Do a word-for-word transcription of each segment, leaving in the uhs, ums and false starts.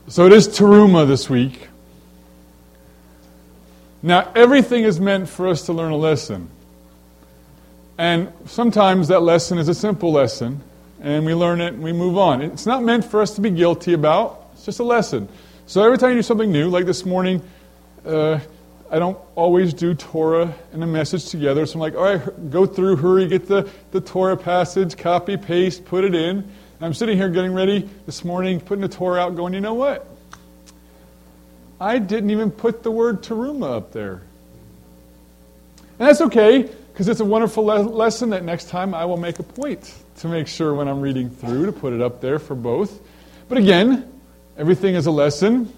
So it is Teruma this week. Now, everything is meant for us to learn a lesson. And sometimes that lesson is a simple lesson, and we learn it and we move on. It's not meant for us to be guilty about. It's just a lesson. So every time you do something new, like this morning, uh, I don't always do Torah and a message together. So I'm like, all right, go through, hurry, get the, the Torah passage, copy, paste, put it in. And I'm sitting here getting ready this morning, putting the Torah out, going, you know what? I didn't even put the word teruma up there. And that's okay, because it's a wonderful le- lesson that next time I will make a point to make sure when I'm reading through to put it up there for both. But again, everything is a lesson.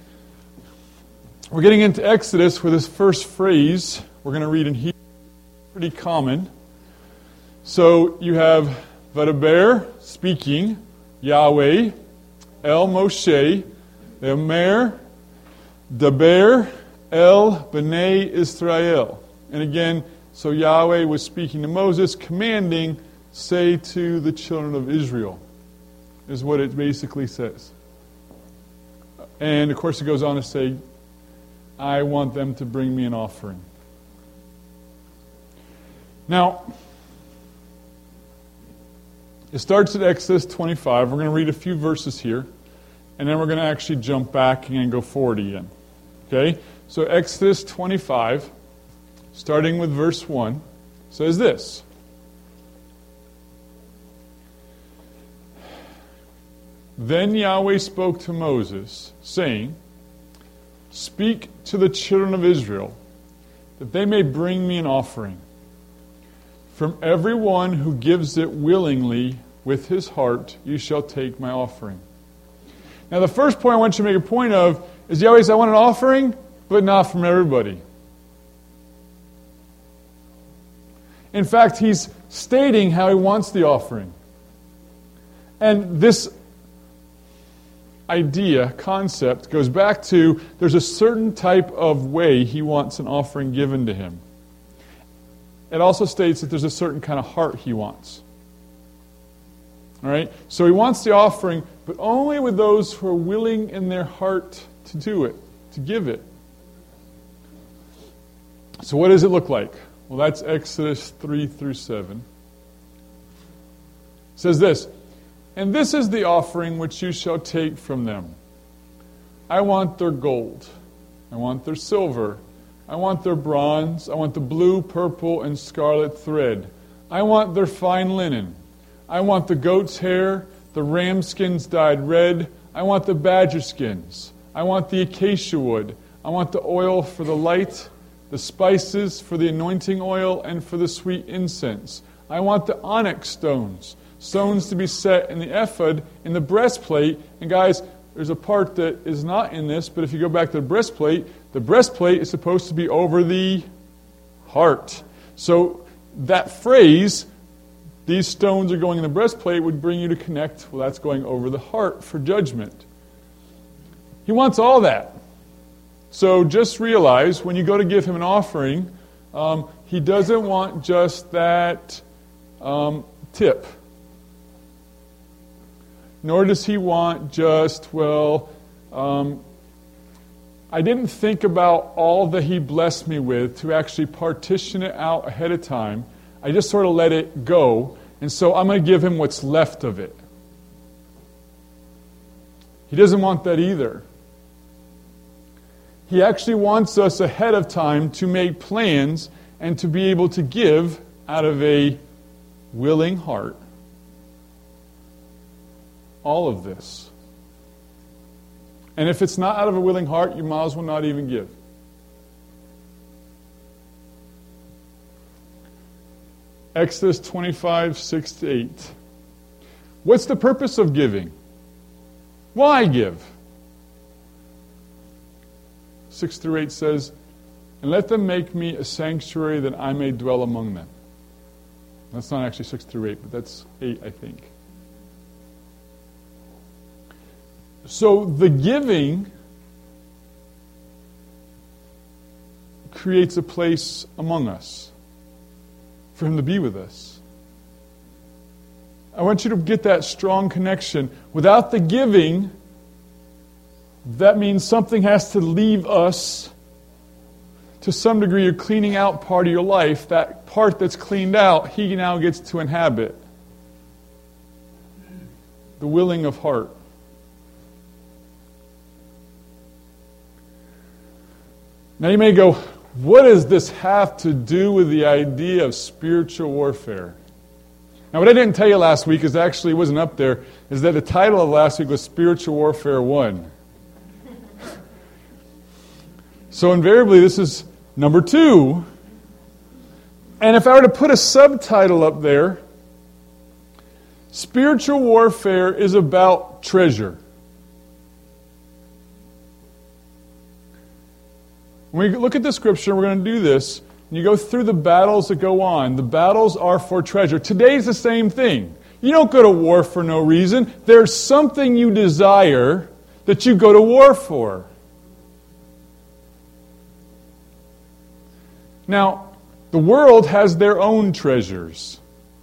We're getting into Exodus where this first phrase we're going to read in Hebrew is pretty common. So you have Vadaber, speaking, Yahweh, El Moshe, Emer, Daber, El Bnei Israel. And again, so Yahweh was speaking to Moses, commanding, say to the children of Israel, is what it basically says. And of course it goes on to say, I want them to bring me an offering. Now, it starts at Exodus twenty-five. We're going to read a few verses here, and then we're going to actually jump back and go forward again. Okay? So Exodus twenty-five, starting with verse one, says this. Then Yahweh spoke to Moses, saying, Speak to the children of Israel, that they may bring me an offering. From every one who gives it willingly with his heart, you shall take my offering. Now the first point I want you to make a point of is Yahweh says, I want an offering, but not from everybody. In fact, he's stating how he wants the offering. And this idea, concept, goes back to there's a certain type of way he wants an offering given to him. It also states that there's a certain kind of heart he wants. All right? So he wants the offering, but only with those who are willing in their heart to do it, to give it. So what does it look like? Well, that's Exodus three through seven. It says this, And this is the offering which you shall take from them. I want their gold. I want their silver. I want their bronze. I want the blue, purple, and scarlet thread. I want their fine linen. I want the goat's hair, the ram skins dyed red. I want the badger skins. I want the acacia wood. I want the oil for the light, the spices for the anointing oil, and for the sweet incense. I want the onyx stones, stones to be set in the ephod, in the breastplate. And guys, there's a part that is not in this, but if you go back to the breastplate, the breastplate is supposed to be over the heart. So that phrase, these stones are going in the breastplate, would bring you to connect, well, that's going over the heart for judgment. He wants all that. So just realize, when you go to give him an offering, um, he doesn't want just that um, tip. Nor does he want just, well, um, I didn't think about all that he blessed me with to actually partition it out ahead of time. I just sort of let it go, and so I'm going to give him what's left of it. He doesn't want that either. He actually wants us ahead of time to make plans and to be able to give out of a willing heart. All of this. And if it's not out of a willing heart, you might as well not even give. Exodus twenty-five, six to eight. What's the purpose of giving? Why give? six through eight says, And let them make me a sanctuary that I may dwell among them. That's not actually six through eight, but that's eight, I think. So the giving creates a place among us for him to be with us. I want you to get that strong connection. Without the giving, that means something has to leave us. To some degree, you're cleaning out part of your life. That part that's cleaned out, he now gets to inhabit. The willing of heart. Now you may go, what does this have to do with the idea of spiritual warfare? Now what I didn't tell you last week, is actually wasn't up there, is that the title of last week was Spiritual Warfare one. So invariably this is number two. And if I were to put a subtitle up there, spiritual warfare is about treasure. When we look at the scripture, we're going to do this, and you go through the battles that go on. The battles are for treasure. Today's the same thing. You don't go to war for no reason. There's something you desire that you go to war for. Now, the world has their own treasures.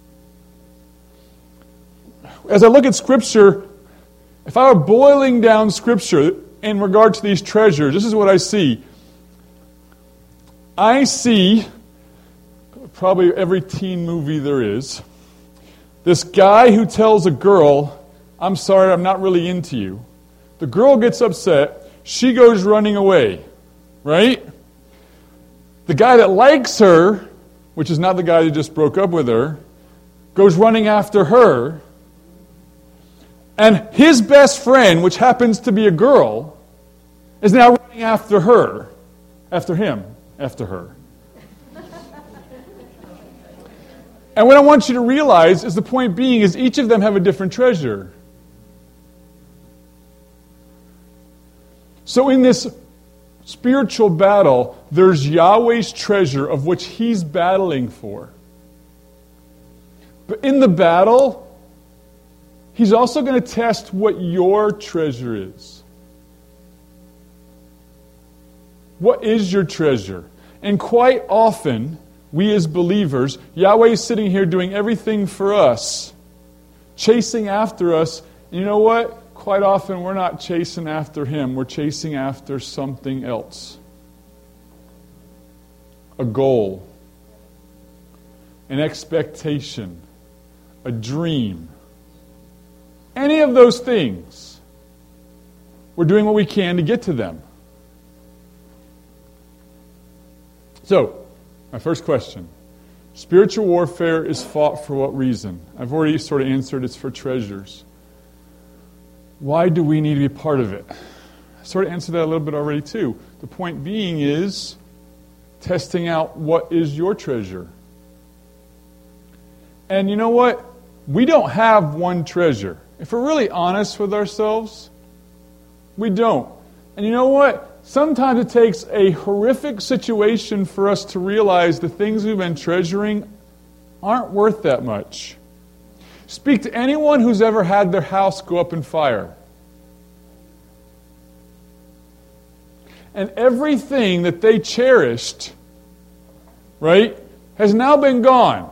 As I look at Scripture, if I were boiling down Scripture in regard to these treasures, this is what I see. I see, probably every teen movie there is, this guy who tells a girl, I'm sorry, I'm not really into you. The girl gets upset. She goes running away. Right? The guy that likes her, which is not the guy who just broke up with her, goes running after her. And his best friend, which happens to be a girl, is now running after her. After him. After her. And what I want you to realize is the point being is each of them have a different treasure. So in this spiritual battle, there's Yahweh's treasure of which He's battling for. But in the battle, He's also going to test what your treasure is. What is your treasure? And quite often, we as believers, Yahweh is sitting here doing everything for us, chasing after us. And you know what? Quite often we're not chasing after Him. We're chasing after something else. A goal. An expectation. A dream. Any of those things. We're doing what we can to get to them. So, my first question. Spiritual warfare is fought for what reason? I've already sort of answered it's for treasures. Why do we need to be part of it? I sort of answered that a little bit already too. The point being is testing out what is your treasure. And you know what? We don't have one treasure. If we're really honest with ourselves, we don't. And you know what? Sometimes it takes a horrific situation for us to realize the things we've been treasuring aren't worth that much. Speak to anyone who's ever had their house go up in fire. And everything that they cherished, right, has now been gone.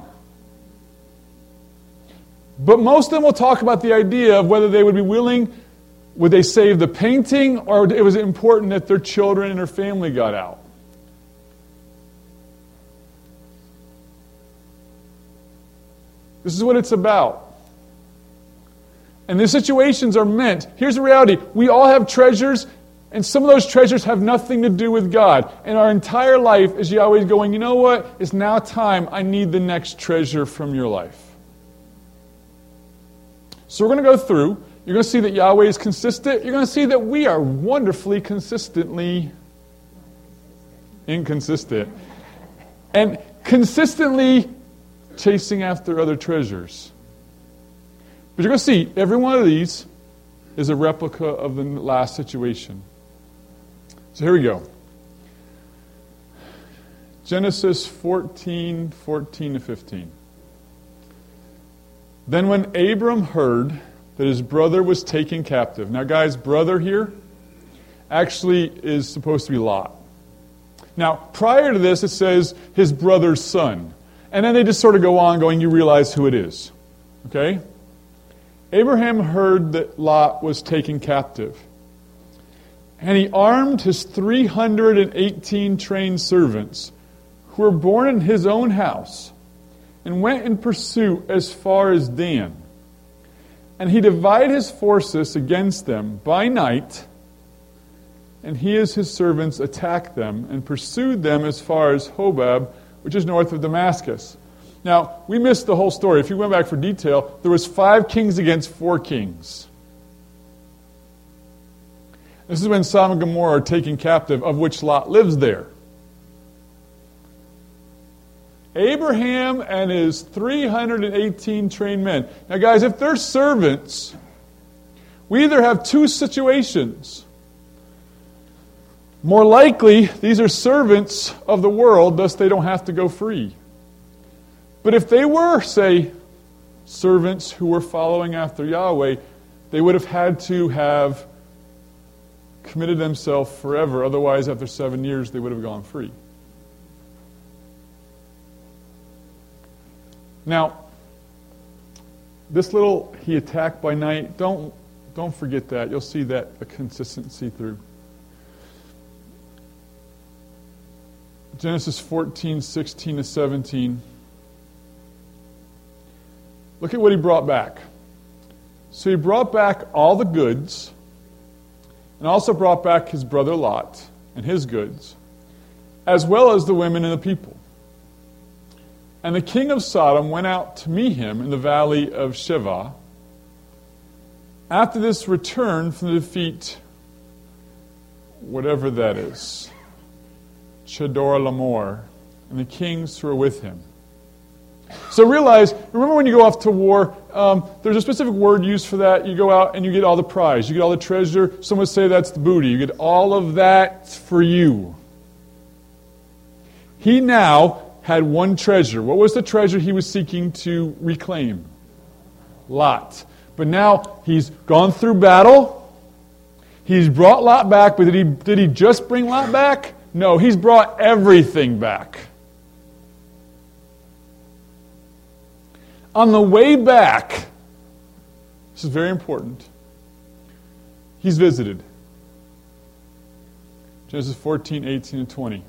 But most of them will talk about the idea of whether they would be willing, would they save the painting, or it was important that their children and their family got out. This is what it's about. And the situations are meant. Here's the reality. We all have treasures, and some of those treasures have nothing to do with God. And our entire life is Yahweh going, you know what? It's now time. I need the next treasure from your life. So we're going to go through. You're going to see that Yahweh is consistent. You're going to see that we are wonderfully consistently inconsistent. And consistently chasing after other treasures. But you're going to see every one of these is a replica of the last situation. So here we go. Genesis fourteen, fourteen to fifteen. Then when Abram heard that his brother was taken captive. Now guys, brother here actually is supposed to be Lot. Now, prior to this, it says his brother's son. And then they just sort of go on going, you realize who it is. Okay? Abraham heard that Lot was taken captive. And he armed his three hundred eighteen trained servants who were born in his own house and went in pursuit as far as Dan. And he divided his forces against them by night, and he and his servants attacked them and pursued them as far as Hobab, which is north of Damascus. Now, we missed the whole story. If you went back for detail, there was five kings against four kings. This is when Sodom and Gomorrah are taken captive, of which Lot lives there. Abraham and his three hundred eighteen trained men. Now, guys, if they're servants, we either have two situations. More likely, these are servants of the world, thus they don't have to go free. But if they were, say, servants who were following after Yahweh, they would have had to have committed themselves forever. Otherwise, after seven years, they would have gone free. Now, this little, he attacked by night, don't, don't forget that. You'll see that a consistency through. Genesis fourteen, sixteen to seventeen. Look at what he brought back. So he brought back all the goods, and also brought back his brother Lot and his goods, as well as the women and the people. And the king of Sodom went out to meet him in the valley of Sheva. After this returned from the defeat, whatever that is, Chedorlaomer, and the kings who were with him. So realize, remember when you go off to war, um, there's a specific word used for that. You go out and you get all the prize. You get all the treasure. Some would say that's the booty. You get all of that for you. He now had one treasure. What was the treasure he was seeking to reclaim? Lot. But now he's gone through battle. He's brought Lot back, but did he, did he just bring Lot back? No, he's brought everything back. On the way back, this is very important, he's visited. Genesis fourteen, eighteen, and twenty.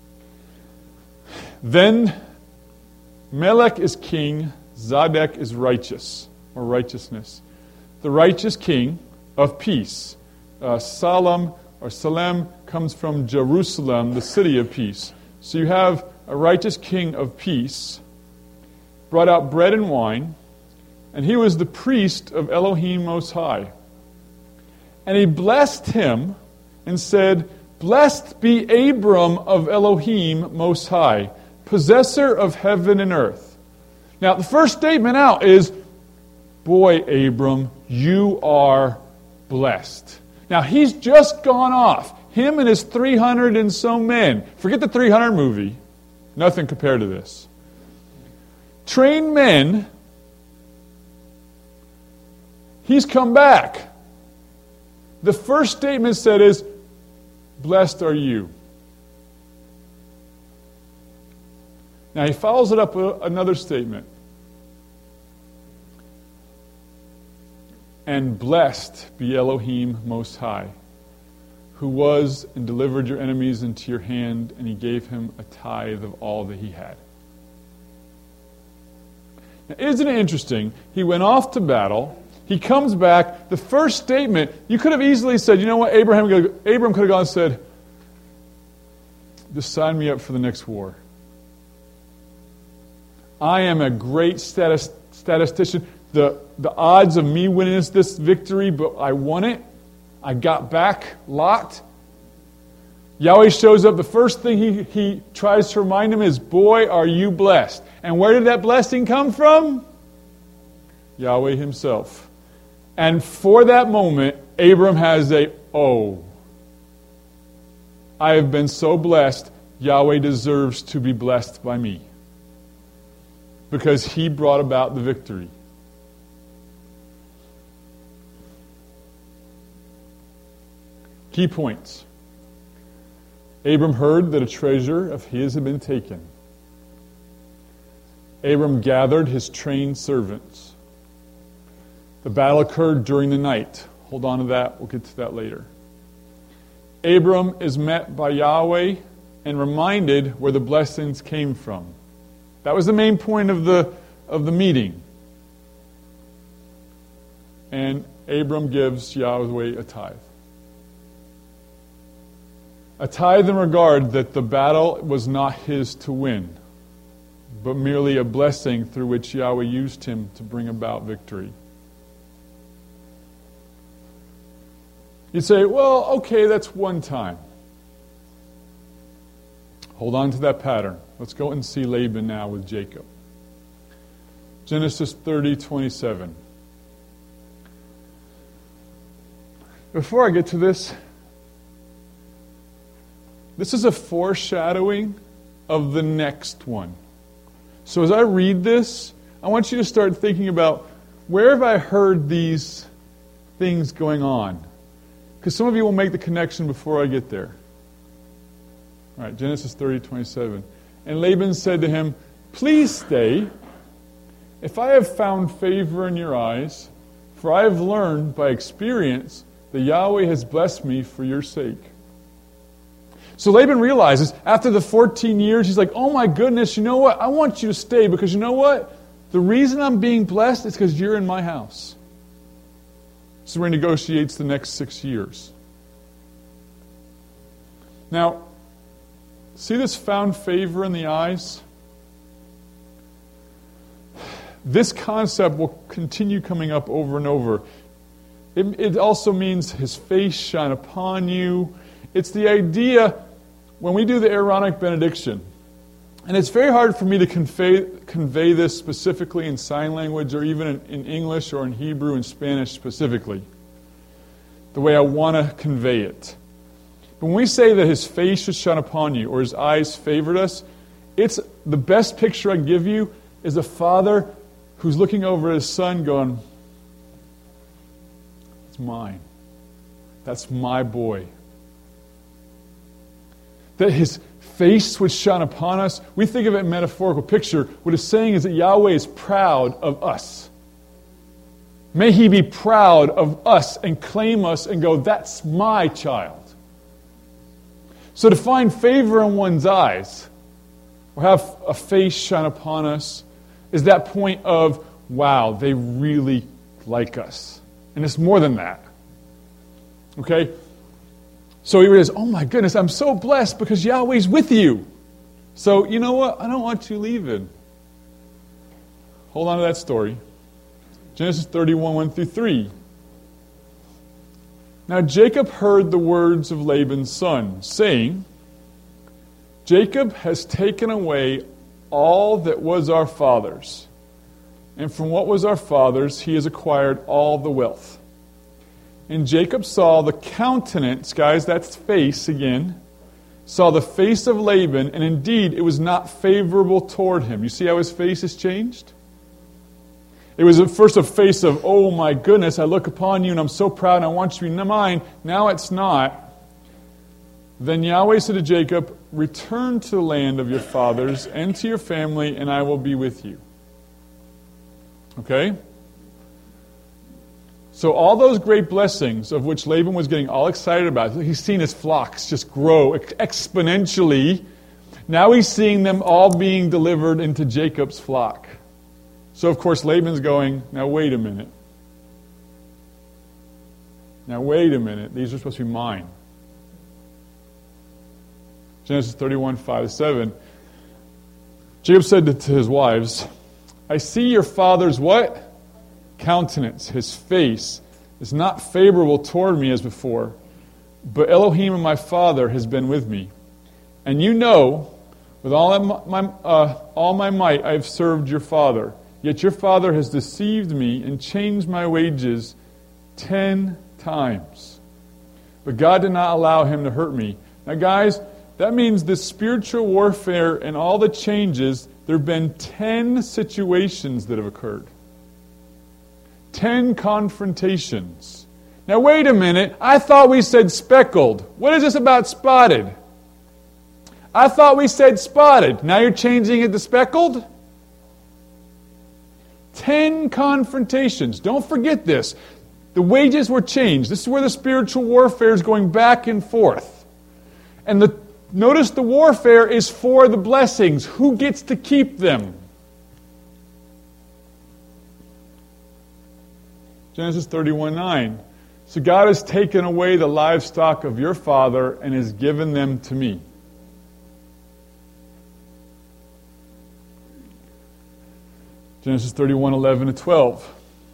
Then Melech is king, Zadok is righteous, or righteousness. The righteous king of peace. Uh, Salam or Salem comes from Jerusalem, the city of peace. So you have a righteous king of peace, brought out bread and wine, and he was the priest of Elohim Most High. And he blessed him and said, "Blessed be Abram of Elohim Most High, possessor of heaven and earth." Now, the first statement out is, boy, Abram, you are blessed. Now, he's just gone off. Him and his three hundred and so men. Forget the three hundred movie. Nothing compared to this. Trained men. He's come back. The first statement said is, blessed are you. Now he follows it up with another statement. And blessed be Elohim Most High, who was and delivered your enemies into your hand, and he gave him a tithe of all that he had. Now, isn't it interesting? He went off to battle. He comes back. The first statement, you could have easily said, you know what, Abraham, Abraham could have gone and said, just sign me up for the next war. I am a great statis, statistician. The, the odds of me winning this, this victory, but I won it. I got back Lot. Yahweh shows up. The first thing he, he tries to remind him is, boy, are you blessed. And where did that blessing come from? Yahweh himself. And for that moment, Abram has a, oh, I have been so blessed, Yahweh deserves to be blessed by me. Because he brought about the victory. Key points. Abram heard that a treasure of his had been taken. Abram gathered his trained servants. The battle occurred during the night. Hold on to that. We'll get to that later. Abram is met by Yahweh and reminded where the blessings came from. That was the main point of the, of the meeting. And Abram gives Yahweh a tithe. A tithe in regard that the battle was not his to win, but merely a blessing through which Yahweh used him to bring about victory. You say, well, okay, that's one time. Hold on to that pattern. Let's go and see Laban now with Jacob. Genesis thirty twenty-seven. Before I get to this, this is a foreshadowing of the next one. So as I read this, I want you to start thinking about, where have I heard these things going on? Because some of you will make the connection before I get there. All right, Genesis thirty twenty-seven. And Laban said to him, please stay, if I have found favor in your eyes, for I have learned by experience that Yahweh has blessed me for your sake. So Laban realizes, after the fourteen years, he's like, oh my goodness, you know what? I want you to stay, because you know what? The reason I'm being blessed is because you're in my house. So he negotiates the next six years. Now, see this found favor in the eyes? This concept will continue coming up over and over. It, it also means his face shine upon you. It's the idea, when we do the Aaronic benediction, and it's very hard for me to convey, convey this specifically in sign language or even in, in English or in Hebrew and Spanish specifically, the way I want to convey it. But when we say that his face should shine upon you or his eyes favored us, it's the best picture I can give you is a father who's looking over his son going, it's mine. That's my boy. That his face would shine upon us. We think of it in metaphorical picture. What it's saying is that Yahweh is proud of us. May he be proud of us and claim us and go, that's my child. So to find favor in one's eyes, or have a face shine upon us, is that point of, wow, they really like us. And it's more than that. Okay? So he realizes, oh my goodness, I'm so blessed because Yahweh's with you. So, you know what? I don't want you leaving. Hold on to that story. Genesis thirty-one, one through three. Now Jacob heard the words of Laban's son, saying, Jacob has taken away all that was our father's, and from what was our father's he has acquired all the wealth. And Jacob saw the countenance, guys, that's face again, saw the face of Laban, and indeed it was not favorable toward him. You see how his face has changed? It was at first a face of, oh my goodness, I look upon you and I'm so proud and I want you to be mine. Now it's not. Then Yahweh said to Jacob, return to the land of your fathers and to your family, and I will be with you. Okay? So all those great blessings of which Laban was getting all excited about, he's seen his flocks just grow exponentially. Now he's seeing them all being delivered into Jacob's flock. So of course Laban's going, now wait a minute. Now wait a minute. These are supposed to be mine. Genesis thirty-one, five to seven. Jacob said to his wives, I see your father's what? Countenance, his face, is not favorable toward me as before, but Elohim and my father has been with me. And you know, with all my, uh, all my might I have served your father. Yet your father has deceived me and changed my wages ten times. But God did not allow him to hurt me. Now guys, that means the spiritual warfare and all the changes, there have been ten situations that have occurred. Ten confrontations. Now wait a minute, I thought we said speckled. What is this about spotted? I thought we said spotted. Now you're changing it to speckled? Ten confrontations. Don't forget this. The wages were changed. This is where the spiritual warfare is going back and forth. And the, notice the warfare is for the blessings. Who gets to keep them? Genesis thirty-one nine. So God has taken away the livestock of your father and has given them to me. Genesis thirty-one eleven to twelve.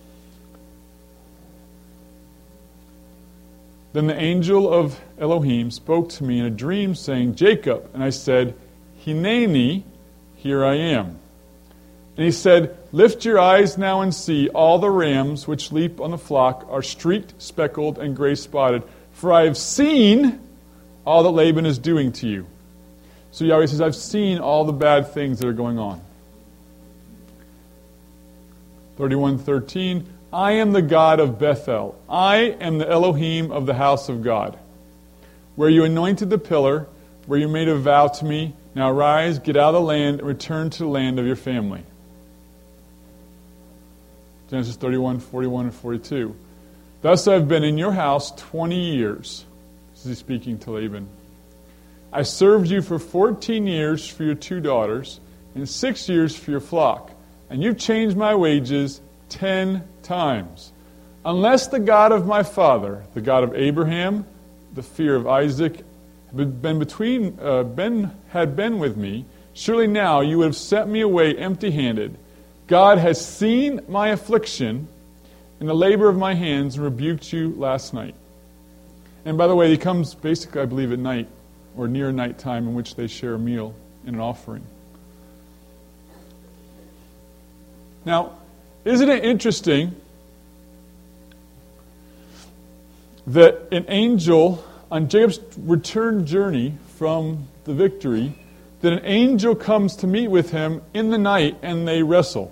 Then the angel of Elohim spoke to me in a dream, saying, Jacob. And I said, Hineni, here I am. And he said, lift your eyes now and see, all the rams which leap on the flock are streaked, speckled, and gray-spotted. For I have seen all that Laban is doing to you. So Yahweh says, I've seen all the bad things that are going on. thirty-one thirteen. I am the God of Bethel. I am the Elohim of the house of God. Where you anointed the pillar, where you made a vow to me, now rise, get out of the land, and return to the land of your family. Genesis thirty-one forty-one and forty-two. Thus I have been in your house twenty years. This is he speaking to Laban. I served you for fourteen years for your two daughters, and six years for your flock. And you've changed my wages ten times. Unless the God of my father, the God of Abraham, the fear of Isaac, had been between, uh, been, had been with me, surely now you would have sent me away empty-handed. God has seen my affliction and the labor of my hands and rebuked you last night. And by the way, he comes basically, I believe, at night or near nighttime in which they share a meal and an offering. Now, isn't it interesting that an angel on Jacob's return journey from the victory, that an angel comes to meet with him in the night and they wrestle?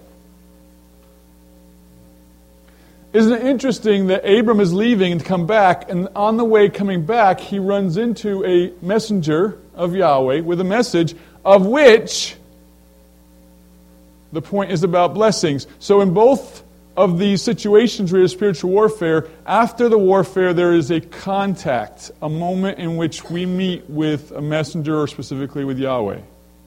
Isn't it interesting that Abram is leaving to come back, and on the way coming back, he runs into a messenger of Yahweh with a message of which the point is about blessings. So in both of these situations where there's spiritual warfare, after the warfare there is a contact, a moment in which we meet with a messenger or specifically with Yahweh.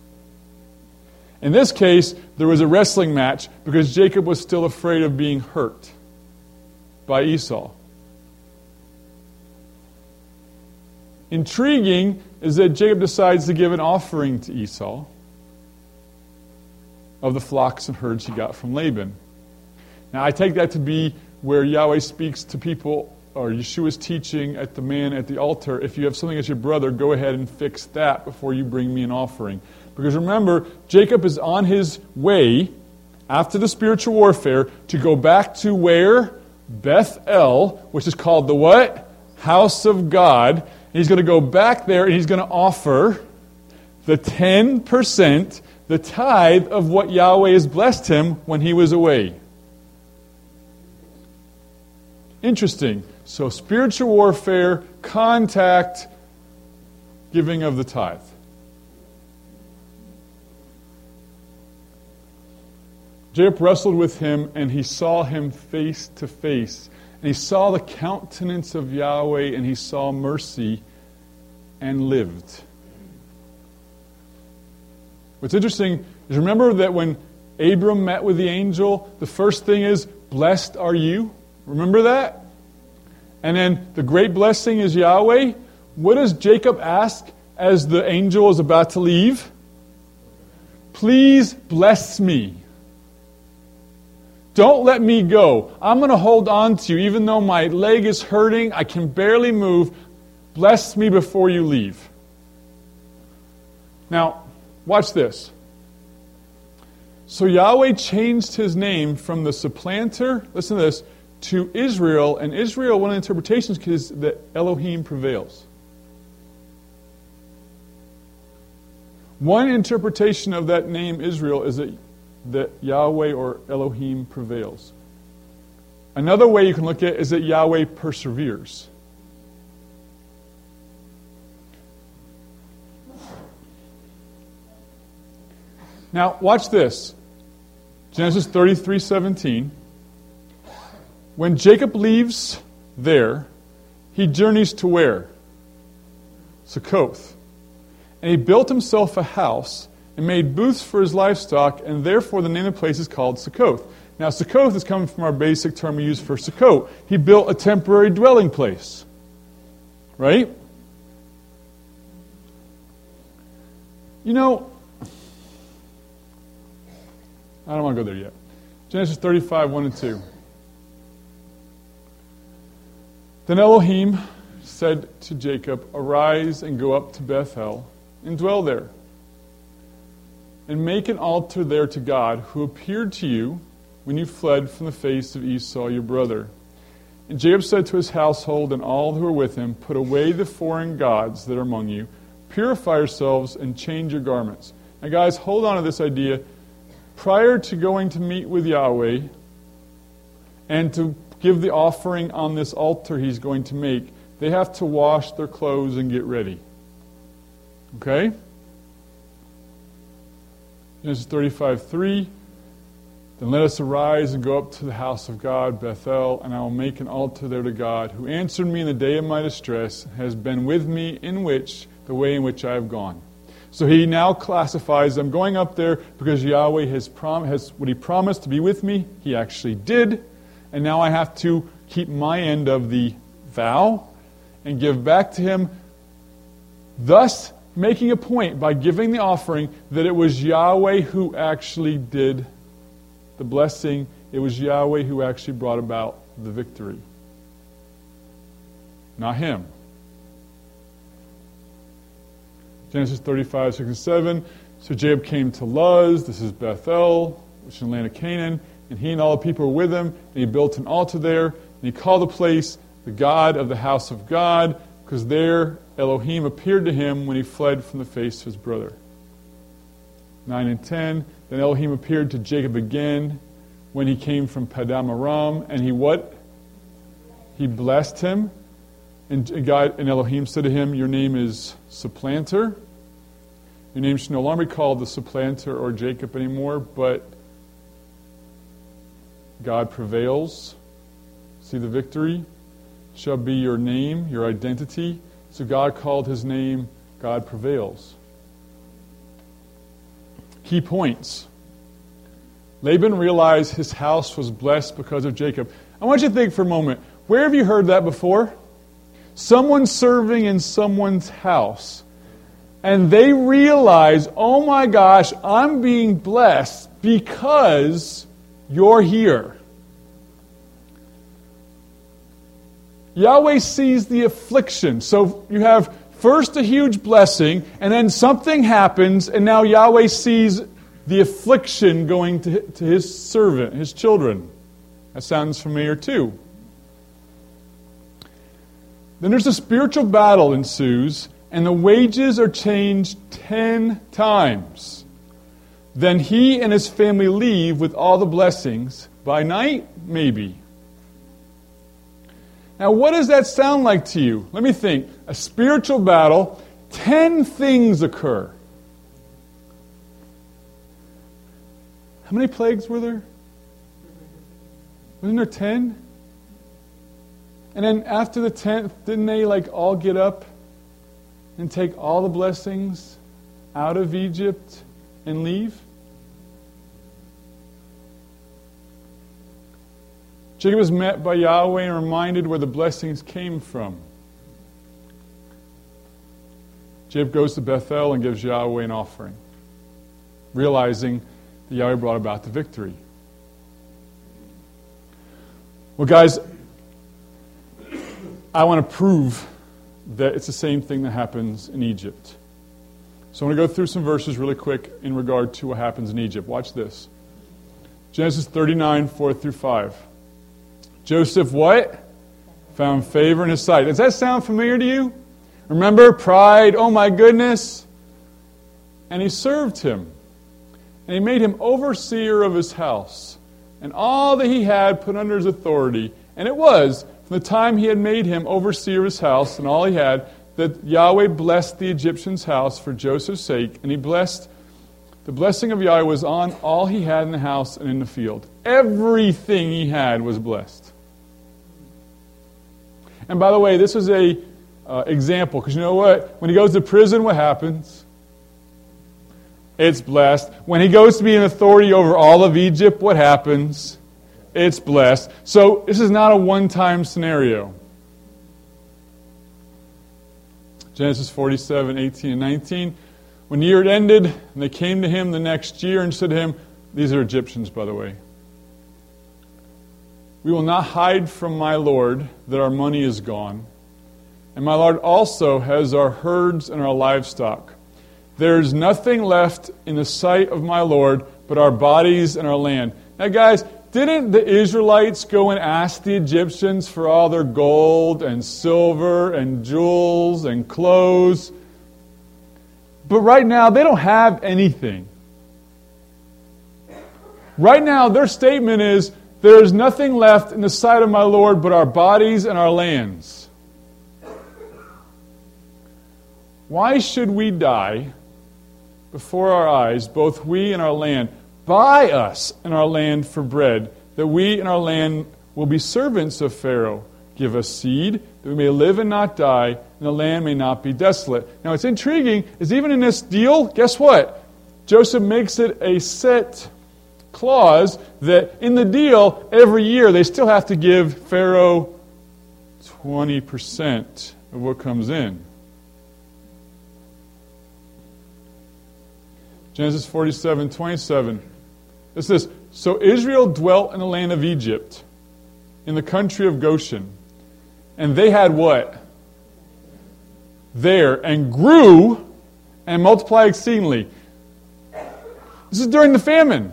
In this case, there was a wrestling match because Jacob was still afraid of being hurt by Esau. Intriguing is that Jacob decides to give an offering to Esau of the flocks and herds he got from Laban. Now I take that to be where Yahweh speaks to people, or Yeshua's teaching at the man at the altar, if you have something as your brother, go ahead and fix that before you bring me an offering. Because remember, Jacob is on his way, after the spiritual warfare, to go back to where? Bethel, which is called the what? House of God. And he's going to go back there and he's going to offer the ten percent, the tithe of what Yahweh has blessed him when he was away. Interesting. So spiritual warfare, contact, giving of the tithe. Jacob wrestled with him, and he saw him face to face. And he saw the countenance of Yahweh, and he saw mercy, and lived. What's interesting is, remember that when Abram met with the angel, the first thing is, blessed are you. Remember that? And then the great blessing is Yahweh. What does Jacob ask as the angel is about to leave? Please bless me. Don't let me go. I'm going to hold on to you. Even though my leg is hurting, I can barely move. Bless me before you leave. Now, watch this. So Yahweh changed his name from the supplanter, listen to this, to Israel. And Israel, one of the interpretations is that Elohim prevails. One interpretation of that name Israel is that that Yahweh or Elohim prevails. Another way you can look at it is that Yahweh perseveres. Now, watch this. Genesis thirty-three seventeen. When Jacob leaves there, he journeys to where? Succoth. And he built himself a house and made booths for his livestock, and therefore the name of the place is called Succoth. Now, Succoth is coming from our basic term we use for Sukkot. He built a temporary dwelling place. Right? You know, I don't want to go there yet. Genesis thirty-five, one and two. Then Elohim said to Jacob, "Arise and go up to Bethel and dwell there, and make an altar there to God, who appeared to you when you fled from the face of Esau your brother." And Jacob said to his household and all who were with him, "Put away the foreign gods that are among you, purify yourselves, and change your garments." Now guys, hold on to this idea. Prior to going to meet with Yahweh and to give the offering on this altar he's going to make, they have to wash their clothes and get ready. Okay? Genesis thirty-five, three. Then let us arise and go up to the house of God, Bethel, and I will make an altar there to God, who answered me in the day of my distress, has been with me in which, the way in which I have gone. So he now classifies, I'm going up there because Yahweh has, prom- has what he promised to be with me, he actually did, and now I have to keep my end of the vow and give back to him, thus making a point by giving the offering that it was Yahweh who actually did the blessing. It was Yahweh who actually brought about the victory, not him. Genesis thirty-five, six and seven. So Jacob came to Luz, this is Bethel, which is in the land of Canaan, and he and all the people were with him, and he built an altar there, and he called the place the God of the house of God, because there Elohim appeared to him when he fled from the face of his brother. nine and ten. Then Elohim appeared to Jacob again when he came from Padam Aram, and he what? He blessed him. And God and Elohim said to him, "Your name is Supplanter. Your name should no longer be called the Supplanter or Jacob anymore, but God prevails." See the victory? Shall be your name, your identity. So God called his name God Prevails. Key points. Laban realized his house was blessed because of Jacob. I want you to think for a moment. Where have you heard that before? Someone serving in someone's house. And they realize, oh my gosh, I'm being blessed because you're here. Yahweh sees the affliction. So you have first a huge blessing, and then something happens, and now Yahweh sees the affliction going to, to his servant, his children. That sounds familiar too. Then there's a spiritual battle ensues, and the wages are changed ten times. Then he and his family leave with all the blessings. By night, maybe. Now, what does that sound like to you? Let me think. A spiritual battle, ten things occur. How many plagues were there? Wasn't there ten? And then after the tenth, didn't they like all get up and take all the blessings out of Egypt and leave? Jacob is met by Yahweh and reminded where the blessings came from. Jacob goes to Bethel and gives Yahweh an offering, realizing that Yahweh brought about the victory. Well, guys, I want to prove that it's the same thing that happens in Egypt. So I'm going to go through some verses really quick in regard to what happens in Egypt. Watch this. Genesis thirty-nine, four through five. Joseph what? Found favor in his sight. Does that sound familiar to you? Remember, pride, oh my goodness. And he served him. And he made him overseer of his house. And all that he had put under his authority. And it was, from the time he had made him overseer of his house and all he had, that Yahweh blessed the Egyptian's house for Joseph's sake. And he blessed, the blessing of Yahweh was on all he had in the house and in the field. Everything he had was blessed. And by the way, this is a uh, example, because you know what? When he goes to prison, what happens? It's blessed. When he goes to be in authority over all of Egypt, what happens? It's blessed. So this is not a one-time scenario. Genesis forty-seven, eighteen and nineteen. When the year had ended, and they came to him the next year and said to him, these are Egyptians, by the way, we will not hide from my Lord that our money is gone, and my Lord also has our herds and our livestock. There is nothing left in the sight of my Lord but our bodies and our land. Now, guys, didn't the Israelites go and ask the Egyptians for all their gold and silver and jewels and clothes? But right now, they don't have anything. Right now, their statement is, there is nothing left in the sight of my Lord but our bodies and our lands. Why should we die before our eyes, both we and our land? Buy us and our land for bread, that we and our land will be servants of Pharaoh. Give us seed, that we may live and not die, and the land may not be desolate. Now, what's intriguing is even in this deal, guess what? Joseph makes it a set clause that in the deal, every year, they still have to give Pharaoh twenty percent of what comes in. Genesis forty-seven, twenty-seven. It says, so Israel dwelt in the land of Egypt, in the country of Goshen. And they had what? There, and grew and multiplied exceedingly. This is during the famine.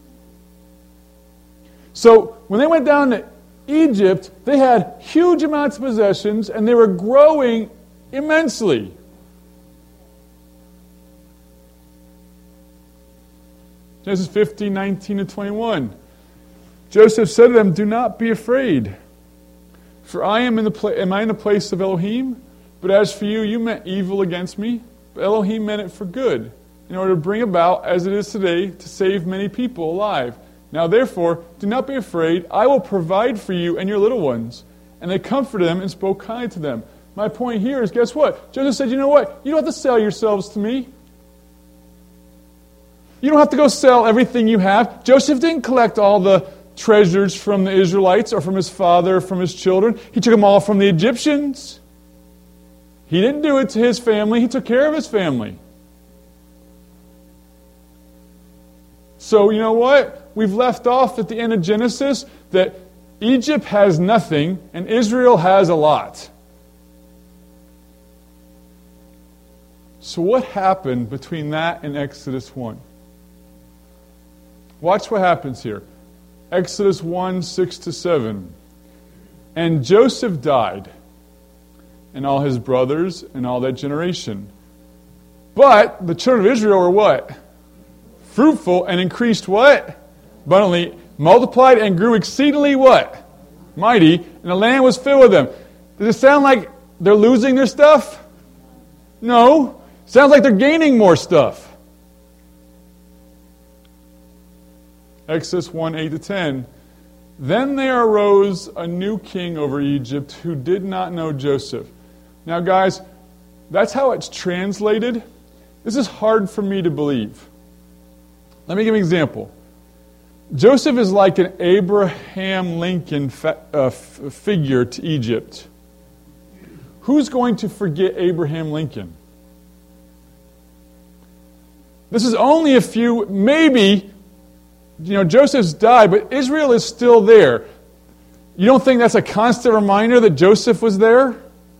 So when they went down to Egypt, they had huge amounts of possessions, and they were growing immensely. Genesis fifteen, nineteen, and twenty-one. Joseph said to them, do not be afraid, for I am in the pla- am I in the place of Elohim? But as for you, you meant evil against me, but Elohim meant it for good, in order to bring about, as it is today, to save many people alive. Now therefore, do not be afraid, I will provide for you and your little ones. And they comforted them and spoke kindly to them. My point here is, guess what? Joseph said, you know what? You don't have to sell yourselves to me. You don't have to go sell everything you have. Joseph didn't collect all the treasures from the Israelites or from his father or from his children. He took them all from the Egyptians. He didn't do it to his family. He took care of his family. So, you know what? We've left off at the end of Genesis that Egypt has nothing and Israel has a lot. So what happened between that and Exodus one? Watch what happens here. Exodus one, six to seven. And Joseph died, and all his brothers, and all that generation. But the children of Israel were what? Fruitful and increased what? Abundantly, multiplied and grew exceedingly what? Mighty, and the land was filled with them. Does it sound like they're losing their stuff? No. It sounds like they're gaining more stuff. Exodus one, eight to ten. Then there arose a new king over Egypt who did not know Joseph. Now, guys, that's how it's translated. This is hard for me to believe. Let me give you an example. Joseph is like an Abraham Lincoln fa- uh, f- figure to Egypt. Who's going to forget Abraham Lincoln? This is only a few, maybe, you know, Joseph's died, but Israel is still there. You don't think that's a constant reminder that Joseph was there?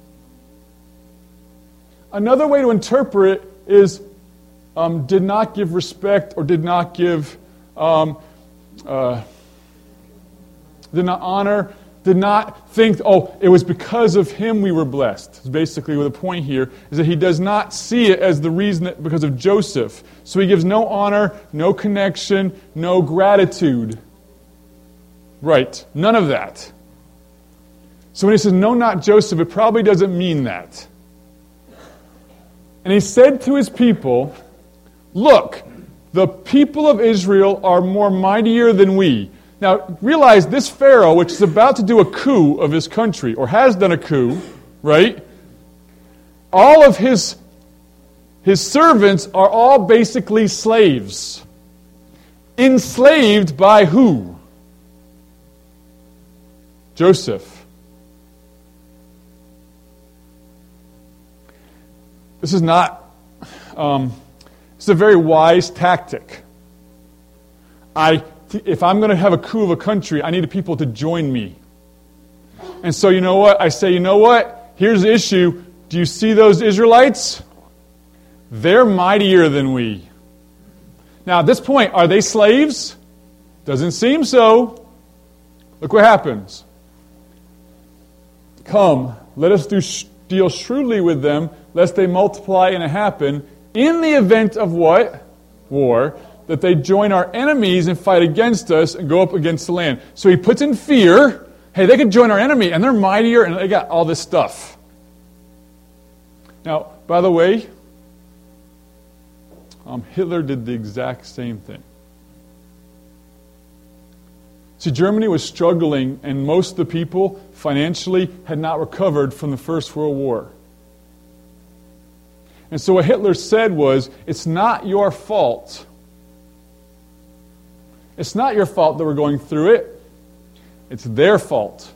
Another way to interpret it is um, did not give respect or did not give, um, uh, did not honor, did not think, oh, it was because of him we were blessed. It's basically what the point here is that he does not see it as the reason that because of Joseph. So he gives no honor, no connection, no gratitude. Right, none of that. So when he says, no, not Joseph, it probably doesn't mean that. And he said to his people, look, the people of Israel are more mightier than we. Now, realize this Pharaoh, which is about to do a coup of his country, or has done a coup, right? All of his, his servants are all basically slaves. Enslaved by who? Joseph. This is not, um, it's a very wise tactic. I, if I'm going to have a coup of a country, I need people to join me. And so you know what? I say, you know what? Here's the issue. Do you see those Israelites? They're mightier than we. Now at this point, are they slaves? Doesn't seem so. Look what happens. Come, let us do sh- deal shrewdly with them, lest they multiply and happen, in the event of what? War, that they join our enemies and fight against us and go up against the land. So he puts in fear. Hey, they could join our enemy, and they're mightier, and they got all this stuff. Now, by the way, um, Hitler did the exact same thing. See, Germany was struggling, and most of the people financially had not recovered from the First World War. And so what Hitler said was, it's not your fault. It's not your fault that we're going through it. It's their fault.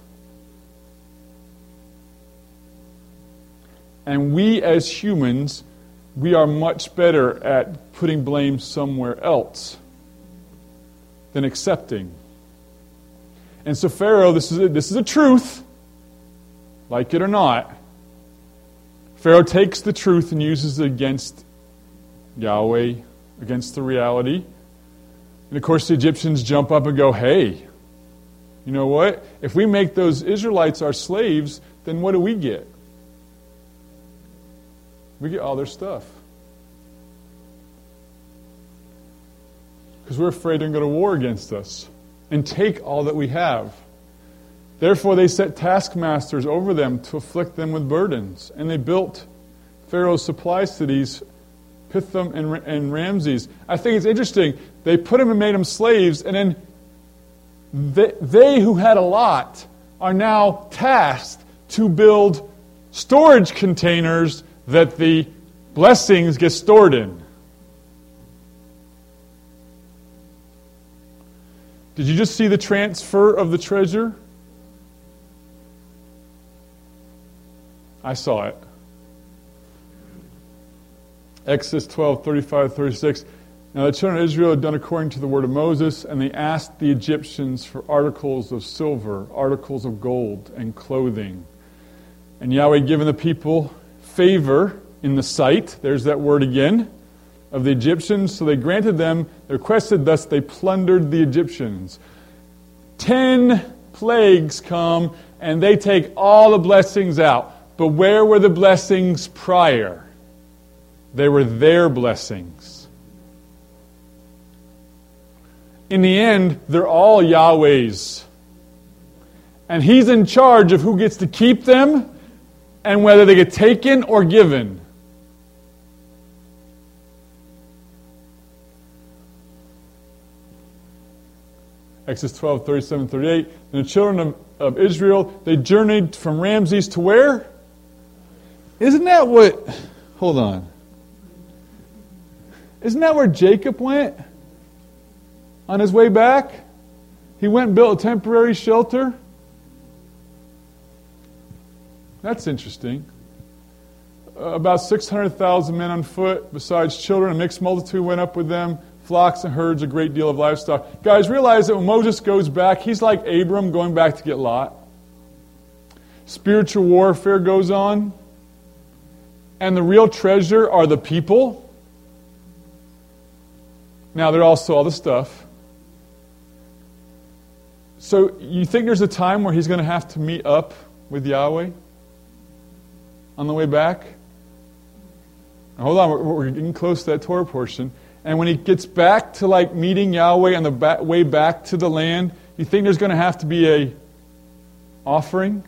And we as humans, we are much better at putting blame somewhere else than accepting. And so Pharaoh, this is a, this is a truth, like it or not. Pharaoh takes the truth and uses it against Yahweh, against the reality. And of course the Egyptians jump up and go, hey, you know what? If we make those Israelites our slaves, then what do we get? We get all their stuff. Because we're afraid they're going to go to war against us and take all that we have. Therefore they set taskmasters over them to afflict them with burdens. And they built Pharaoh's supply cities, Pithom and, and Ramses. I think it's interesting. They put them and made them slaves, and then they, they who had a lot are now tasked to build storage containers that the blessings get stored in. Did you just see the transfer of the treasure? I saw it. Exodus twelve, thirty-five, thirty-six. Now the children of Israel had done according to the word of Moses, and they asked the Egyptians for articles of silver, articles of gold, and clothing. And Yahweh given the people favor in the sight, there's that word again, of the Egyptians, so they granted them, they requested, thus they plundered the Egyptians. Ten plagues come, and they take all the blessings out. But where were the blessings prior? They were their blessings. In the end, they're all Yahweh's. And He's in charge of who gets to keep them and whether they get taken or given. Exodus twelve, thirty-seven, thirty-eight. And the children of, of Israel, they journeyed from Ramses to where? Isn't that what... Hold on. Isn't that where Jacob went? On his way back? He went and built a temporary shelter? That's interesting. Uh, about six hundred thousand men on foot, besides children. A mixed multitude went up with them. Flocks and herds, a great deal of livestock. Guys, realize that when Moses goes back, he's like Abram going back to get Lot. Spiritual warfare goes on. And the real treasure are the people. Now, they're also all the stuff. So, you think there's a time where he's going to have to meet up with Yahweh on the way back? Now, hold on, we're, we're getting close to that Torah portion. And when he gets back to like meeting Yahweh on the back, way back to the land, you think there's going to have to be a offering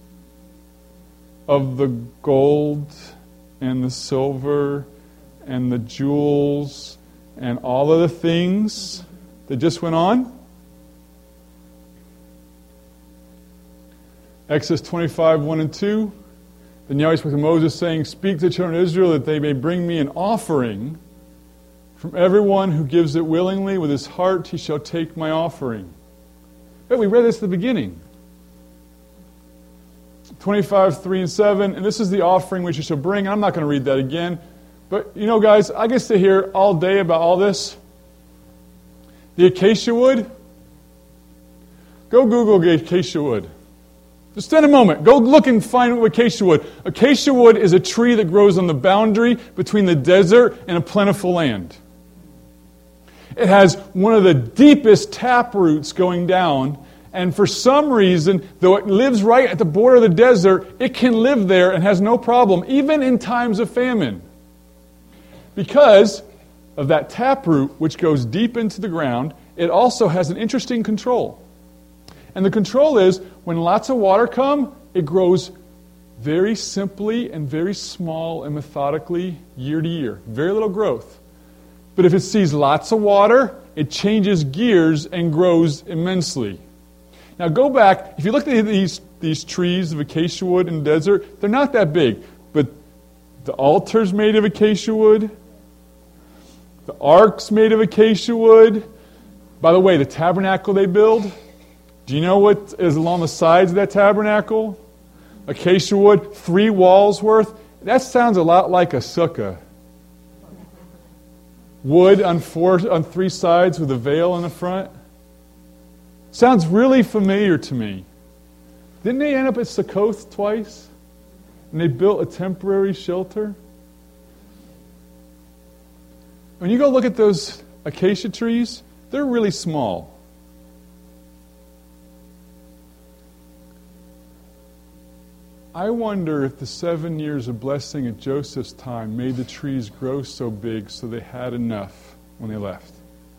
of the gold and the silver and the jewels and all of the things that just went on? Exodus twenty-five, one and two. Then Yahweh spoke to Moses, saying, Speak to the children of Israel that they may bring me an offering. From everyone who gives it willingly with his heart, he shall take my offering. But we read this at the beginning. twenty-five, three and seven. And this is the offering which you shall bring. I'm not going to read that again. But, you know, guys, I get to hear all day about all this. The acacia wood. Go Google acacia wood. Just spend a moment. Go look and find acacia wood. Acacia wood is a tree that grows on the boundary between the desert and a plentiful land. It has one of the deepest tap roots going down, and for some reason, though it lives right at the border of the desert, it can live there and has no problem, even in times of famine. Because of that taproot, which goes deep into the ground, it also has an interesting control. And the control is, when lots of water come, it grows very simply and very small and methodically year to year. Very little growth. But if it sees lots of water, it changes gears and grows immensely. Now go back, if you look at these, these trees of acacia wood in the desert, they're not that big. But the altar's made of acacia wood. The ark's made of acacia wood. By the way, the tabernacle they build, do you know what is along the sides of that tabernacle? Acacia wood, three walls worth. That sounds a lot like a sukkah. Wood on four, on three sides with a veil in the front. Sounds really familiar to me. Didn't they end up at Sukkoth twice? And they built a temporary shelter? When you go look at those acacia trees, they're really small. I wonder if the seven years of blessing at Joseph's time made the trees grow so big so they had enough when they left.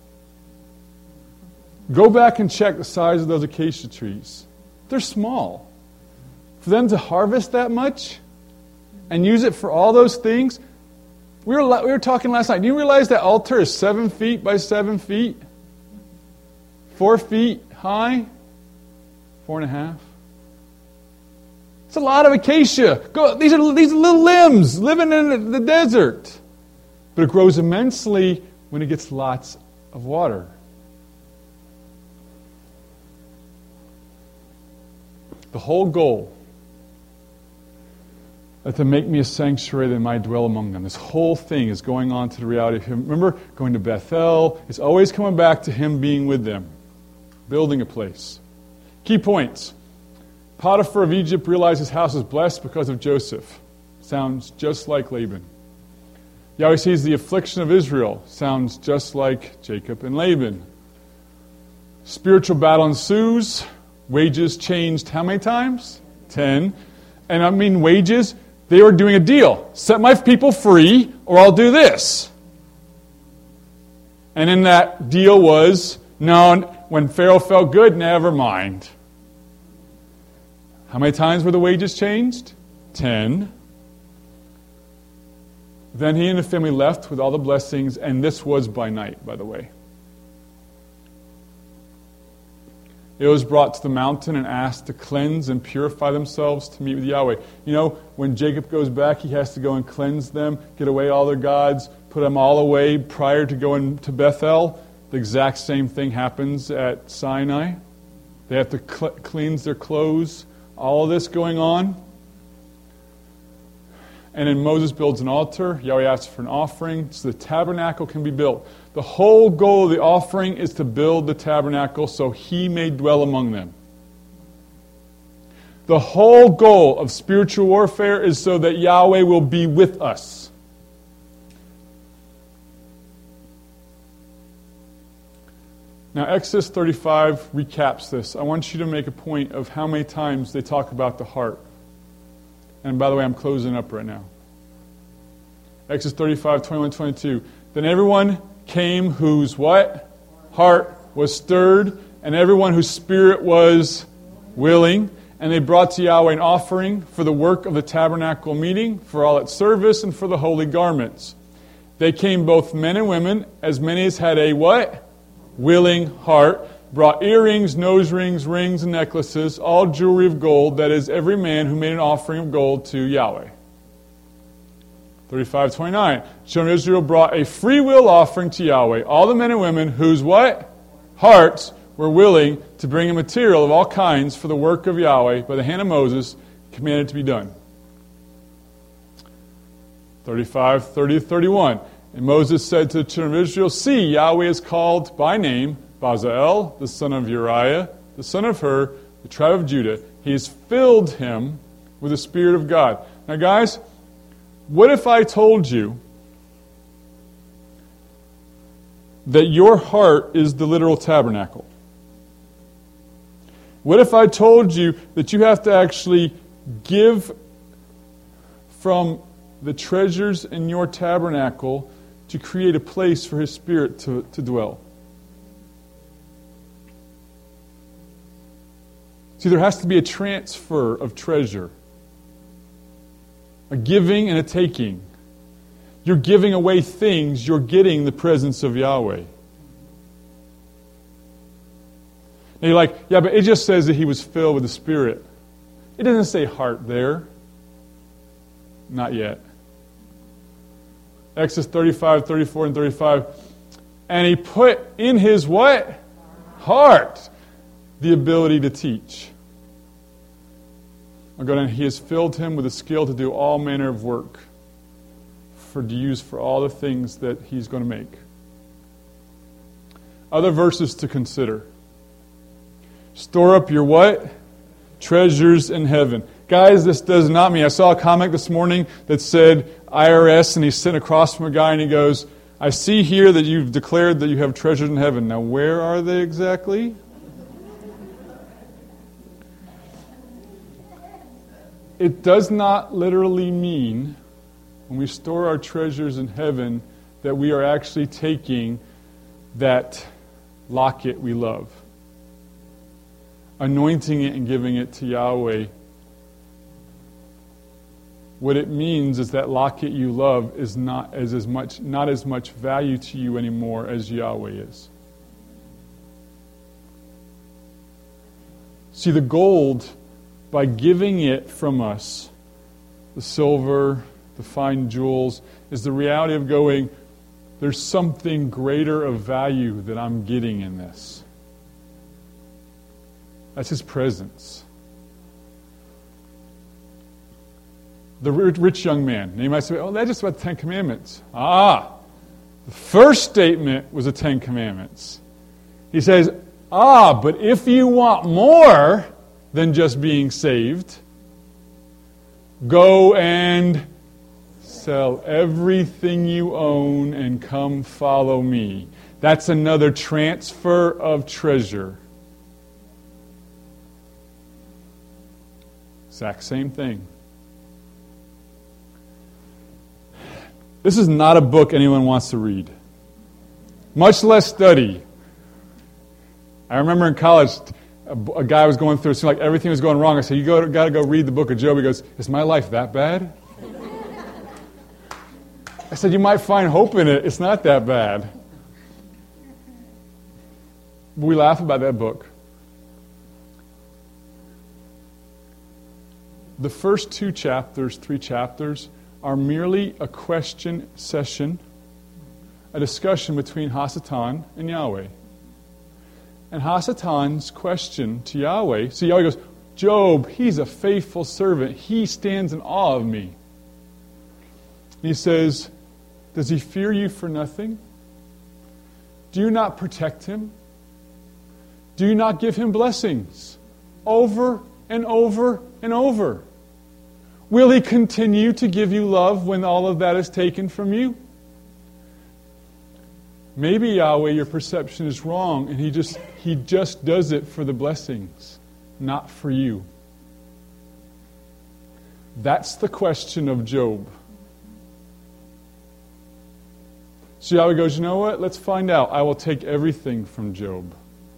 Go back and check the size of those acacia trees. They're small. For them to harvest that much and use it for all those things. We were, we were talking last night. Do you realize that altar is seven feet by seven feet? Four feet high? Four and a half? It's a lot of acacia. Go, these are these are little limbs living in the desert. But it grows immensely when it gets lots of water. The whole goal that to make me a sanctuary that I might dwell among them. This whole thing is going on to the reality of Him. Remember, going to Bethel, it's always coming back to Him being with them. Building a place. Key points. Potiphar of Egypt realized his house is blessed because of Joseph. Sounds just like Laban. Yahweh sees the affliction of Israel. Sounds just like Jacob and Laban. Spiritual battle ensues. Wages changed how many times? Ten. And I mean wages, they were doing a deal. Set my people free or I'll do this. And in that deal was, no, when Pharaoh felt good, never mind. How many times were the wages changed? Ten. Then he and the family left with all the blessings, and this was by night, by the way. It was brought to the mountain and asked to cleanse and purify themselves to meet with Yahweh. You know, when Jacob goes back, he has to go and cleanse them, get away all their gods, put them all away prior to going to Bethel. The exact same thing happens at Sinai. They have to cl- cleanse their clothes. All of this going on. And then Moses builds an altar. Yahweh asks for an offering so the tabernacle can be built. The whole goal of the offering is to build the tabernacle so He may dwell among them. The whole goal of spiritual warfare is so that Yahweh will be with us. Now, Exodus thirty-five recaps this. I want you to make a point of how many times they talk about the heart. And by the way, I'm closing up right now. Exodus thirty-five, twenty-one, twenty-two. Then everyone came whose what? Heart was stirred, and everyone whose spirit was willing. And they brought to Yahweh an offering for the work of the tabernacle meeting, for all its service, and for the holy garments. They came both men and women, as many as had a what? Willing heart. brought earrings, nose rings, rings, and necklaces, all jewelry of gold, that is, every man who made an offering of gold to Yahweh. thirty-five twenty-nine. Children of Israel brought a free will offering to Yahweh. All the men and women whose what? Hearts were willing to bring a material of all kinds for the work of Yahweh by the hand of Moses, commanded to be done. thirty-five thirty to thirty-one. And Moses said to the children of Israel, see, Yahweh is called by name Bezalel, the son of Uriah, the son of Hur, the tribe of Judah. He has filled him with the Spirit of God. Now, guys, what if I told you that your heart is the literal tabernacle? What if I told you that you have to actually give from the treasures in your tabernacle to create a place for His Spirit to, to dwell? See, there has to be a transfer of treasure. A giving and a taking. You're giving away things, you're getting the presence of Yahweh. And you're like, yeah, but it just says that he was filled with the Spirit. It doesn't say heart there. Not yet. Exodus thirty-five, thirty-four, and thirty-five. And he put in his what? Heart. The ability to teach. I'll go down. He has filled him with a skill to do all manner of work, for to use for all the things that he's going to make. Other verses to consider. Store up your what? Treasures in heaven. Guys, this does not mean... I saw a comic this morning that said I R S, and he's sitting across from a guy, and he goes, I see here that you've declared that you have treasures in heaven. Now, where are they exactly? It does not literally mean, when we store our treasures in heaven, that we are actually taking that locket we love, anointing it and giving it to Yahweh. What it means is that locket you love is not as, as much not as much value to you anymore as Yahweh is. See, the gold, by giving it from us, the silver, the fine jewels, is the reality of going, there's something greater of value that I'm getting in this. That's His presence. The rich young man. Now you might say, oh, that's just about the Ten Commandments. Ah, the first statement was the Ten Commandments. He says, ah, but if you want more than just being saved, go and sell everything you own and come follow me. That's another transfer of treasure. Exact same thing. This is not a book anyone wants to read, much less study. I remember in college, a, a guy was going through, it seemed like everything was going wrong. I said, you got to go read the book of Job. He goes, is my life that bad? I said, you might find hope in it. It's not that bad. We laugh about that book. The first two chapters, three chapters, are merely a question session, a discussion between Hasatan and Yahweh. And Hasatan's question to Yahweh, see, Yahweh goes, Job, he's a faithful servant. He stands in awe of me. And he says, does he fear you for nothing? Do you not protect him? Do you not give him blessings? Over and over and over. Will he continue to give you love when all of that is taken from you? Maybe, Yahweh, your perception is wrong, and he just he just does it for the blessings, not for you. That's the question of Job. So Yahweh goes, you know what? Let's find out. I will take everything from Job.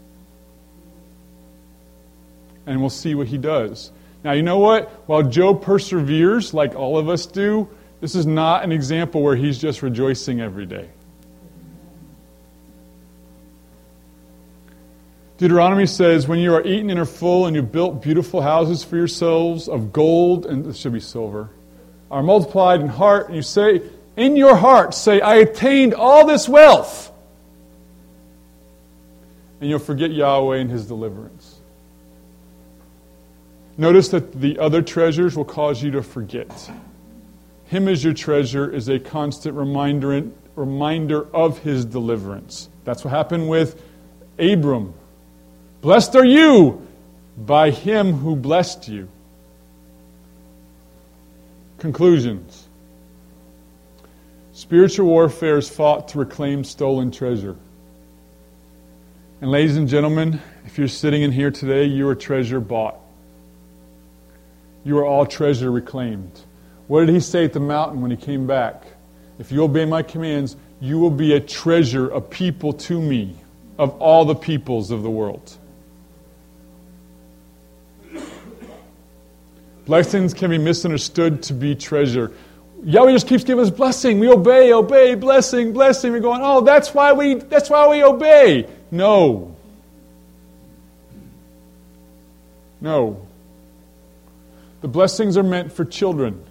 And we'll see what he does. Now, you know what? While Job perseveres, like all of us do, this is not an example where he's just rejoicing every day. Deuteronomy says, when you are eaten and are full and you've built beautiful houses for yourselves of gold, and this should be silver, are multiplied in heart, and you say, in your heart, say, I attained all this wealth. And you'll forget Yahweh and His deliverance. Notice that the other treasures will cause you to forget. Him as your treasure is a constant reminder, reminder of His deliverance. That's what happened with Abram. Blessed are you by Him who blessed you. Conclusions. Spiritual warfare is fought to reclaim stolen treasure. And ladies and gentlemen, if you're sitting in here today, you are treasure bought. You are all treasure reclaimed. What did He say at the mountain when He came back? If you obey my commands, you will be a treasure, a people to me, of all the peoples of the world. Blessings can be misunderstood to be treasure. Yahweh just keeps giving us blessing. We obey, obey, blessing, blessing. We're going, oh, that's why we that's why we obey. No. No. The blessings are meant for children.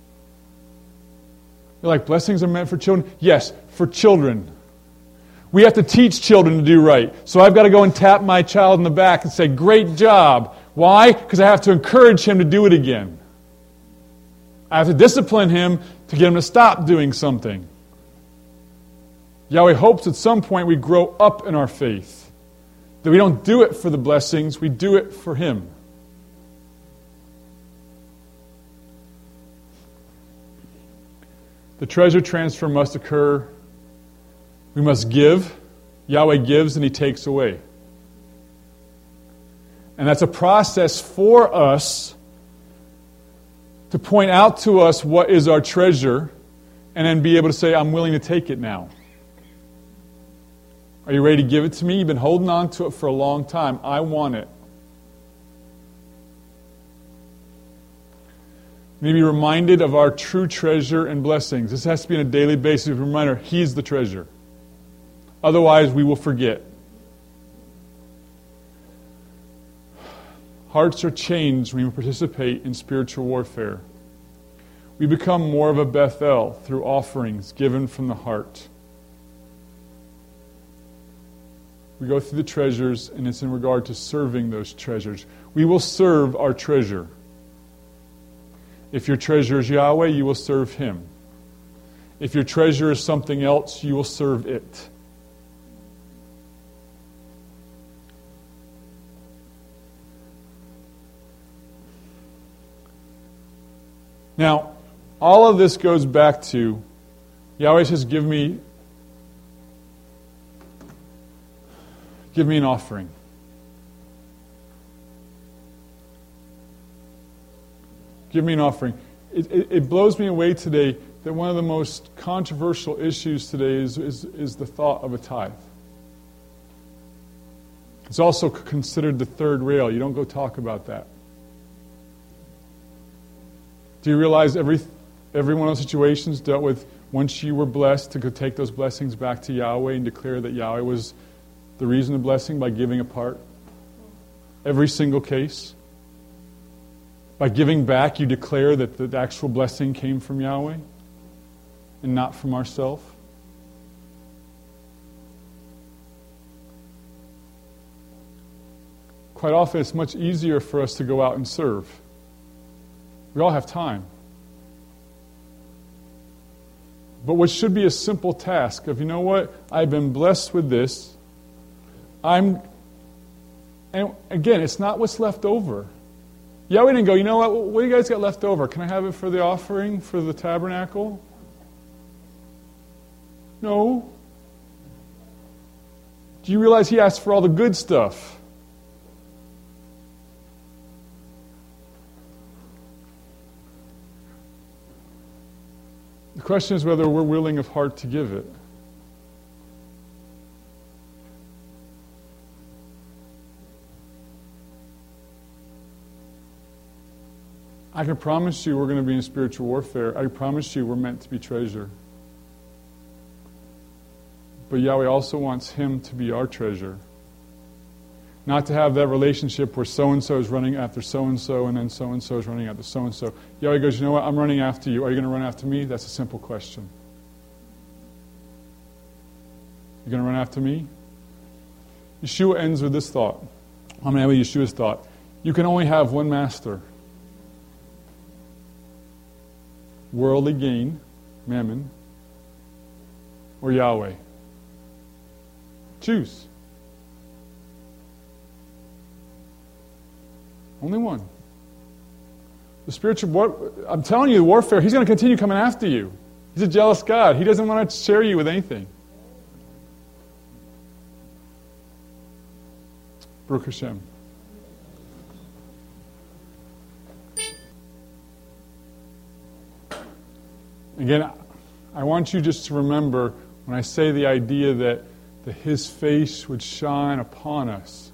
You're like, blessings are meant for children? Yes, for children. We have to teach children to do right. So I've got to go and tap my child in the back and say, great job. Why? Because I have to encourage him to do it again. I have to discipline him to get him to stop doing something. Yahweh hopes at some point we grow up in our faith. That we don't do it for the blessings, we do it for Him. The treasure transfer must occur. We must give. Yahweh gives and He takes away. And that's a process for us to point out to us what is our treasure and then be able to say, I'm willing to take it now. Are you ready to give it to me? You've been holding on to it for a long time. I want it. We need to be reminded of our true treasure and blessings. This has to be on a daily basis. A reminder, He's the treasure. Otherwise, we will forget. Hearts are changed when we participate in spiritual warfare. We become more of a Bethel through offerings given from the heart. We go through the treasures, and it's in regard to serving those treasures. We will serve our treasure. If your treasure is Yahweh, you will serve Him. If your treasure is something else, you will serve it. Now, all of this goes back to Yahweh says, give me give me an offering. Give me an offering. It, it, it blows me away today that one of the most controversial issues today is, is, is the thought of a tithe. It's also considered the third rail. You don't go talk about that. Do you realize every every one of those situations dealt with once you were blessed to go take those blessings back to Yahweh and declare that Yahweh was the reason of blessing by giving a part? Every single case. By giving back, you declare that the actual blessing came from Yahweh and not from ourselves. Quite often, it's much easier for us to go out and serve. We all have time. But what should be a simple task of, you know what, I've been blessed with this. I'm, and again, it's not what's left over. Yahweh didn't go, you know what, what do you guys got left over? Can I have it for the offering, for the tabernacle? No. Do you realize He asked for all the good stuff? The question is whether we're willing of heart to give it. I can promise you we're going to be in spiritual warfare. I promise you we're meant to be treasure. But Yahweh also wants Him to be our treasure. Not to have that relationship where so-and-so is running after so-and-so and then so-and-so is running after so-and-so. Yahweh goes, you know what, I'm running after you. Are you going to run after me? That's a simple question. You going to run after me? Yeshua ends with this thought. I'm going to end with Yeshua's thought. You can only have one master. Worldly gain, mammon, or Yahweh. Choose. Only one. The spiritual war, I'm telling you, the warfare, he's going to continue coming after you. He's a jealous God. He doesn't want to share you with anything. Baruch Hashem. Again, I want you just to remember when I say the idea that, that His face would shine upon us,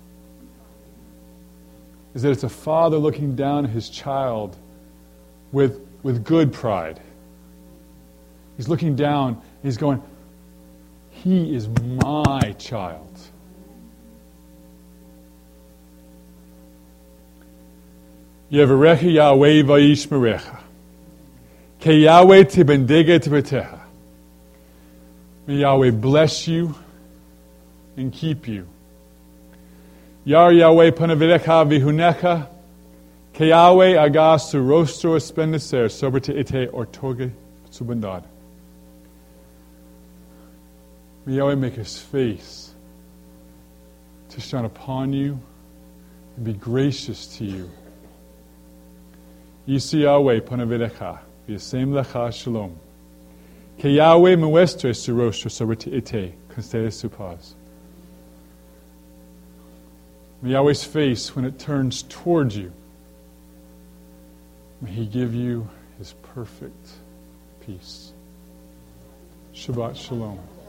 is that it's a father looking down at his child with, with good pride. He's looking down, he's going, he is my child. Yevarecha Yahweh vayishmerecha. Ke Yahweh tibendege tibetecha. May Yahweh bless you and keep you. Yar Yahweh panavilecha vihunecha. Ke Yahweh agas su rostro espendecer sobre te ite ortoge subandad. May Yahweh make His face to shine upon you and be gracious to you. Yisi Yahweh panavilecha v'yasem lecha shalom. Ke Yahweh muestre su rostro sobre te ite concede su paz. May Yahweh's face, when it turns towards you, may He give you His perfect peace. Shabbat Shalom.